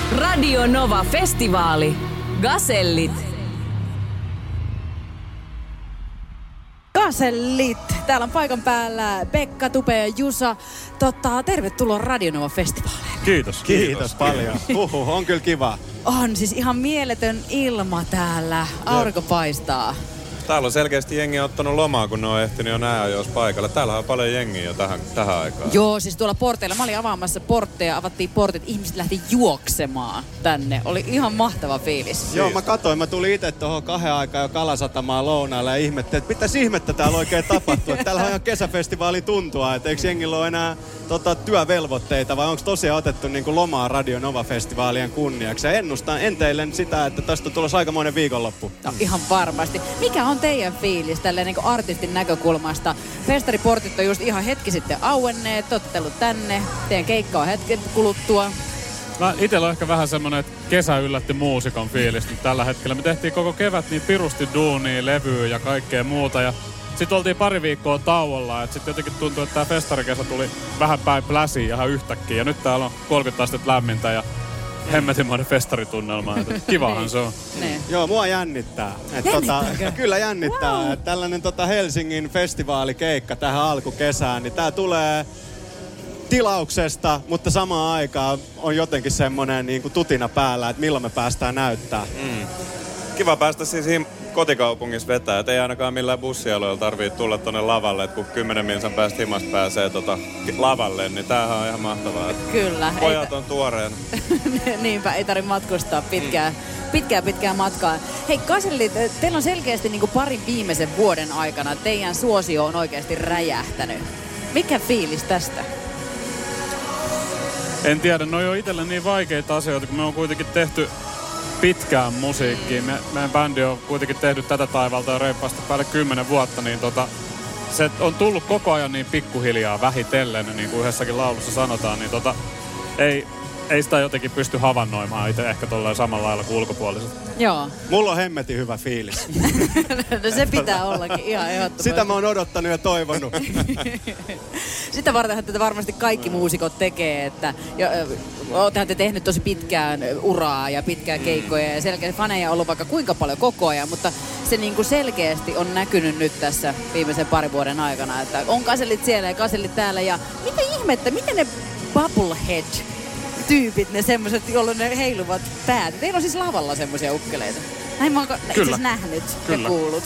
Radio Nova Festivaali. Gasellit. Gasellit. Täällä on paikan päällä Pekka, Tupe ja Jusa. Tervetuloa Radio Nova Festivaaliin. Kiitos paljon. On kyllä kiva. On siis ihan mieletön ilma täällä. Aurinko paistaa. Täällä on selkeästi jengi ottanut lomaa, kun ne on ehtinyt jo nää ajoissa paikalla. Täällä on paljon jengiä jo tähän aikaan. Joo, siis tuolla porteilla. Mä olin avaamassa portteja, avattiin portit. Ihmiset lähti juoksemaan tänne. Oli ihan mahtava fiilis. Joo, mä katsoin. Mä tulin itse tuohon 2 aikaa jo Kalasatamaan lounaalla ja ihmettelin, että mitäs ihmettä täällä oikein tapahtuu. Täällä on ihan kesäfestivaali tuntua, että eikö jengillä ole enää työvelvoitteita vai onko tosiaan otettu niin kuin lomaa Radio Nova-festivaalien kunniaksi. Ja ennustan enteillen sitä, että tästä on tulossa aikamoinen viikonloppu. No ihan varmasti. Mikä on teidän fiilis tälleen niin kuin artistin näkökulmasta? Festariportit on just ihan hetki sitten auenneet, tottelut tänne. Teidän keikka on hetken kuluttua. Itellä on ehkä vähän semmonen, että kesä yllätti muusikon fiilis nyt tällä hetkellä. Me tehtiin koko kevät niin pirusti duunia, levyä ja kaikkea muuta. Ja sitten oltiin pari viikkoa tauolla. Sitten jotenkin tuntui, että tää festarikesä tuli vähän päin pläsiin ihan yhtäkkiä. Ja nyt täällä on 30 astetta lämmintä ja hemmetinmoinen festaritunnelma. Kivahan se on. Ne. Joo, mua jännittää. Kyllä jännittää. Wow. Tällainen Helsingin festivaalikeikka tähän alkukesään, niin tää tulee tilauksesta, mutta samaan aikaan on jotenkin semmoinen niin kuin tutina päällä, että milloin me päästään näyttää. Kiva päästä siis kotikaupungissa vetää, et ei ainakaan millään bussialueella tarvitse tulla tonne lavalle, että kun 10 minsan päästä himasta pääsee lavalle, niin tämähän on ihan mahtavaa. Kyllä. Pojat on tuoreena. Niinpä, ei tarvitse matkustaa pitkään matkaa. Hei Gasellit, teillä on selkeästi niin kuin parin viimeisen vuoden aikana teidän suosio on oikeasti räjähtänyt. Mikä fiilis tästä? En tiedä, ne on jo itselle niin vaikeita asioita, kun me on kuitenkin tehty pitkään musiikkia. Meidän bändi on kuitenkin tehnyt tätä taivalta jo reippaasti päälle 10 vuotta, niin se on tullut koko ajan niin pikkuhiljaa vähitellen, niin kuin yhdessäkin laulussa sanotaan, niin ei sitä jotenkin pysty havainnoimaan itse ehkä tolleen samalla lailla kuin ulkopuoliset. Joo. Mulla on hemmetin hyvä fiilis. No se pitää ollakin ihan ehdottomasti. Sitä mä oon odottanut ja toivonut. Sitä vartenhan tätä varmasti kaikki muusikot tekee, että oottehan te tehnyt tosi pitkään uraa ja pitkään keikkoja ja selkeästi faneja on ollut vaikka kuinka paljon koko ajan, mutta se niin kuin selkeästi on näkynyt nyt tässä viimeisen 2 vuoden aikana, että on Gasellit siellä ja Gasellit täällä ja mitä ihmettä, miten ne Bubblehead-tyypit, ne semmoiset, jolloin ne heiluvat päät. Teillä on siis lavalla semmoisia ukkeleita. Näin mä oon itse asiassa nähnyt ja kuullut.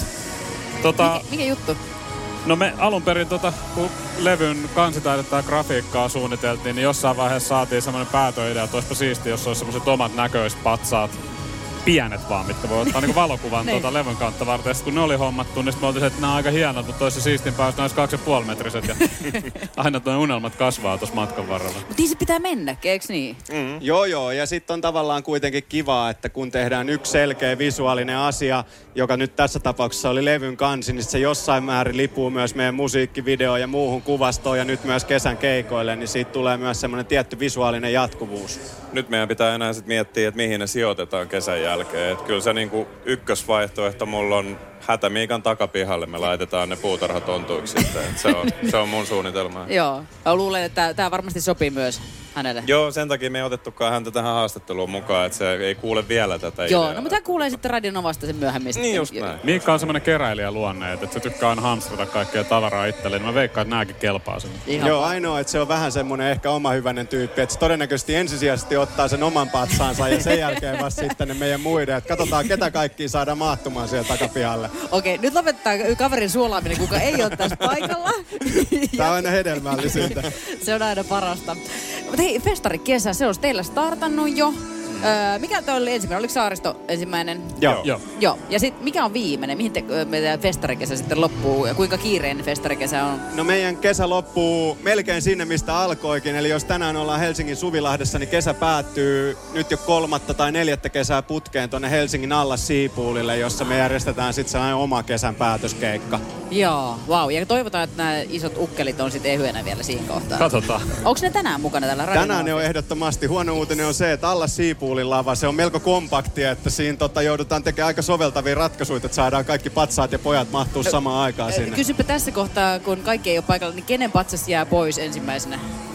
Mikä juttu? No me alun perin kun levyn kansitaidetta ja grafiikkaa suunniteltiin, niin jossain vaiheessa saatiin semmoinen päätöidea, että olisipa siistiä, jos olisi semmoiset omat näköiset patsaat. Pienet vaan, mitkä voi ottaa niin valokuvan levyn kautta varten. Sitten kun ne oli hommattu, niin me oltiin, että nämä on aika hienot, mutta toisi siistimpää, jos ne olisi 2,5 metriset. Ja aina tuo unelmat kasvaa tuossa matkan varrella. Mutta niin se pitää mennä, eikö niin? Joo. Ja sitten on tavallaan kuitenkin kivaa, että kun tehdään yksi selkeä visuaalinen asia, joka nyt tässä tapauksessa oli levyn kansi, niin se jossain määrin lipuu myös meidän musiikkivideo ja muuhun kuvastoon ja nyt myös kesän keikoille, niin siitä tulee myös semmoinen tietty visuaalinen jatkuvuus. Nyt meidän pitää enää sitten miettiä, että mihin ne sijoitetaan kesän jälkeen. Että kyllä se niinku ykkösvaihtoehto mulla on Hätämiikan takapihalle. Me laitetaan ne puutarhatontuiksi sitten. Se on mun suunnitelma. Joo. Mä luulen, että tää varmasti sopii myös hänelle. Joo, sen takia me ei otettukaan häntä tähän haastatteluun mukaan, että se ei kuule vielä tätä ideaa. Joo, no mutta hän kuulee sitten Radio Novasta sen myöhemmin. Niin just näin. Miikka on semmoinen keräilijäluonne, että se tykkää aina hamstrata kaikkea tavaraa itselleen. Mä veikkaan, että nääkin kelpaa sen. Joo, ainoa, että se on vähän semmoinen ehkä omahyväinen tyyppi, että se todennäköisesti ensisijaisesti ottaa sen oman patsaansa ja sen jälkeen vasta sitten ne meidän muiden. Että katsotaan, ketä kaikkia saadaan mahtumaan siellä takapihalle. Okei, nyt lopettaa kaverin suolaaminen, kuka ei ole tässä paikalla. Tää on aina hedelmällisintä. Se on aina parasta. Mutta hei, festarikesä, se olisi teillä startannut jo. Mikä toi oli ensimmäinen? Oliko Saaristo ensimmäinen? Joo. Ja sitten mikä on viimeinen? Mihin meidän festarikesä sitten loppuu? Ja kuinka kiireinen festarikesä on? No meidän kesä loppuu melkein sinne, mistä alkoikin. Eli jos tänään ollaan Helsingin Suvilahdessa, niin kesä päättyy nyt jo 3. tai 4. kesää putkeen tuonne Helsingin Allas-Siipuulille, jossa me järjestetään sitten sellainen oma kesän päätöskeikka. Joo, vau. Ja toivotaan, että nämä isot ukkelit on sitten ehyenä vielä siinä kohtaa. Katsotaan. Onko ne tänään mukana tällä radiolla? Tänään ne on ehdottomasti. Huono uutinen on se, että Allas-Siipuulin lava, se on melko kompakti, että siinä joudutaan tekemään aika soveltavia ratkaisuja, että saadaan kaikki patsaat ja pojat mahtuu samaan aikaan sinne. Kysypä tässä kohtaa, kun kaikki ei ole paikalla, niin kenen patsas jää pois ensimmäisenä?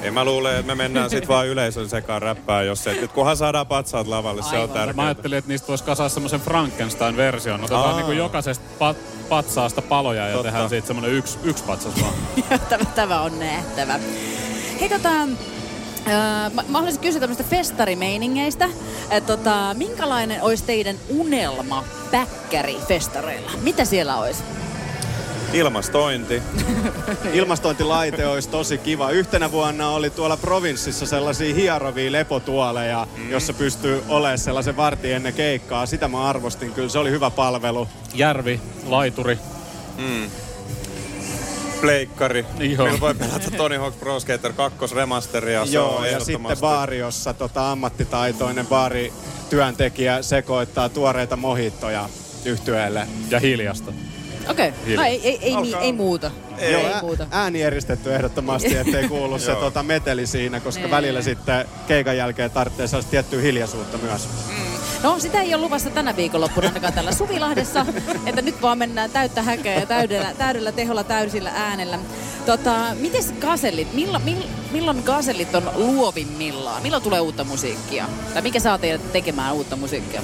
Ei mä luulen, että me mennään sit vaan yleisön sekaan räppää, jos et kunhan saadaan patsaat lavalle, se on tärkeää. Mä ajattelin, että niistä voisi kasaa semmoisen Frankenstein-version. Otetaan niinku jokaisesta patsaasta paloja ja tehdään siitä semmoinen yksi patsas vaan. Tämä on nähtävä. Hei mä haluaisin kysyä tämmöistä festarimeiningeistä. Minkälainen olisi teidän unelma päkkäri festareilla? Mitä siellä olisi? Ilmastointi. Ilmastointilaite olisi tosi kiva. Yhtenä vuonna oli tuolla provinssissa sellaisia hierovia lepotuoleja, jossa pystyy olemaan sellaisen vartin ennen keikkaa. Sitä mä arvostin kyllä, se oli hyvä palvelu. Järvi, laituri. Pleikkari. Meillä voi pelata Tony Hawk Pro Skater 2 remasteria. Joo, ja sitten baari, jossa ammattitaitoinen baarityöntekijä sekoittaa tuoreita mojittoja yhtyeelle. Ja hiljasta. Okei, no ei muuta. Joo, ääni eristetty ehdottomasti, ettei kuulu se meteli siinä, koska välillä sitten keikan jälkeen tarvitsee sellaista tiettyä hiljaisuutta myös. No, sitä ei ole luvassa tänä viikonloppuna ainakaan täällä Suvilahdessa, että nyt vaan mennään täyttä häkeä ja täydellä teholla, täysillä äänellä. Mites gasellit? Milloin gasellit on luovimmillaan? Milloin tulee uutta musiikkia? Tai mikä saa teidät tekemään uutta musiikkia?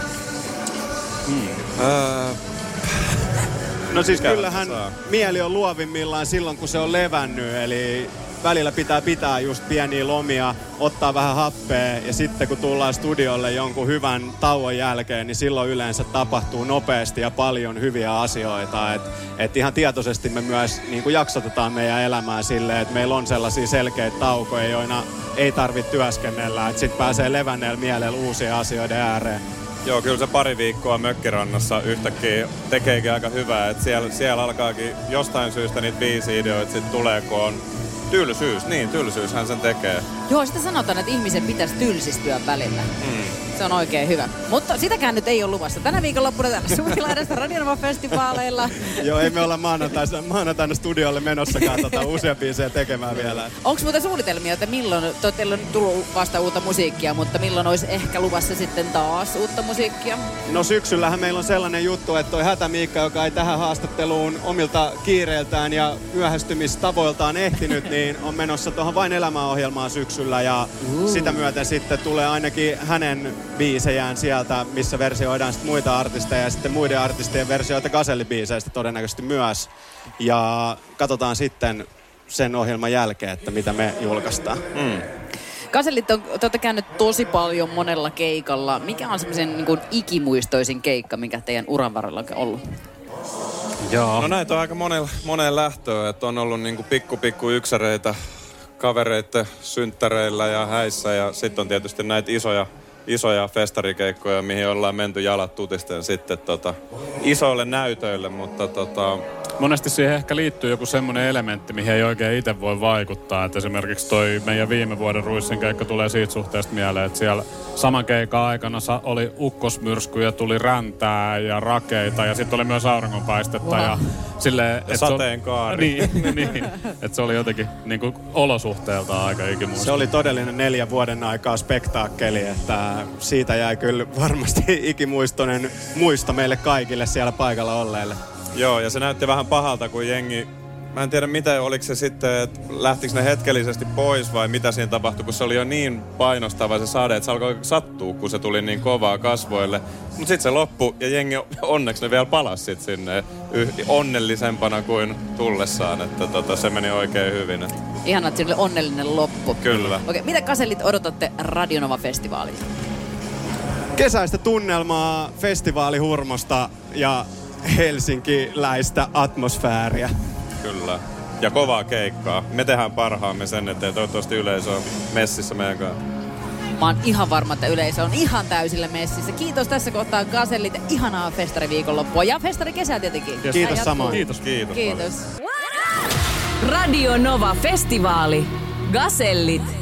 No siis kyllähän mieli on luovimmillaan silloin, kun se on levännyt, eli välillä pitää just pieniä lomia, ottaa vähän happea ja sitten kun tullaan studiolle jonkun hyvän tauon jälkeen, niin silloin yleensä tapahtuu nopeasti ja paljon hyviä asioita. Et ihan tietoisesti me myös niin kuin jaksotetaan meidän elämää silleen, että meillä on sellaisia selkeitä taukoja, joina ei tarvitse työskennellä, että sitten pääsee levänneellä mielellä uusien asioiden ääreen. Joo, kyllä se pari viikkoa mökkirannassa yhtäkkiä tekeekin aika hyvää, että siellä alkaakin jostain syystä niitä biisi-ideoita sitten tulee, kun on tylsyys. Niin, tylsyyshän sen tekee. Joo, sitä sanotaan, että ihmisen pitäisi tylsistyä välillä. Se on oikein hyvä. Mutta sitäkään nyt ei ole luvassa. Tänä viikonloppuna täällä Suvilahdessa Radionova-festivaaleilla. Joo, ei me olla maanantaina studiolle menossakaan uusia biisejä tekemään vielä. Onko muuten suunnitelmia, että milloin, teillä on tullut vasta uutta musiikkia, mutta milloin olisi ehkä luvassa sitten taas uutta musiikkia? No syksyllähän meillä on sellainen juttu, että toi Hätämiikka, joka ei tähän haastatteluun omilta kiireiltään ja myöhästymistavoiltaan ehtinyt, niin on menossa tuohon Vain elämää-ohjelmaan syksyllä ja sitä myöten sitten tulee ainakin hänen biisejään sieltä, missä versioidaan sitten muita artisteja ja sitten muiden artistien versioita gasellibiiseistä todennäköisesti myös. Ja katsotaan sitten sen ohjelman jälkeen, että mitä me julkaistaan. Gasellit te olette käynyt tosi paljon monella keikalla. Mikä on semmoisen niin kuin ikimuistoisin keikka, mikä teidän uran varrella on ollut? Joo. No näitä on aika moneen lähtöön, että on ollut niinku pikku yksäreitä kavereiden synttäreillä ja häissä ja sitten on tietysti näitä isoja festarikeikkoja, mihin ollaan menty jalat tutisten sitten isoille näytöille, mutta monesti siihen ehkä liittyy joku semmoinen elementti, mihin ei oikein itse voi vaikuttaa. Et esimerkiksi toi meidän viime vuoden Ruissin keikka tulee siitä suhteesta mieleen, että siellä saman keikan aikana oli ukkosmyrskyjä, tuli räntää ja rakeita ja sitten oli myös auringonpaistetta ja silleen... Ja sateenkaari. Niin, että se oli jotenkin niinku olosuhteeltaan aika ikimuista. Se oli todellinen 4 vuoden aikaa spektaakkeli, että siitä jäi kyllä varmasti ikimuistoinen muisto meille kaikille siellä paikalla olleille. Joo, ja se näytti vähän pahalta, kun jengi... Mä en tiedä, oliko se sitten, että lähtikö ne hetkellisesti pois vai mitä siinä tapahtui, kun se oli jo niin painostava se sade, että se alkoi sattua, kun se tuli niin kovaa kasvoille. Mutta sitten se loppui ja jengi onneksi ne vielä palasi sit sinne onnellisempana kuin tullessaan, että se meni oikein hyvin. Ihanaa, että siinä oli onnellinen loppu. Kyllä. Okei, mitä gasellit odotatte Radionova-festivaalilta? Kesäistä tunnelmaa, festivaalihurmosta ja helsinkiläistä atmosfääriä. Kyllä. Ja kovaa keikkaa. Me tehdään parhaamme sen eteen. Toivottavasti yleisö on messissä meidän kanssa. Mä oon ihan varma, että yleisö on ihan täysillä messissä. Kiitos tässä kohtaa gasellit ja ihanaa festariviikonloppua. Ja festarikesää tietenkin. Yes. Kiitos samoin. Kiitos. Radio Nova Festivaali. Gasellit.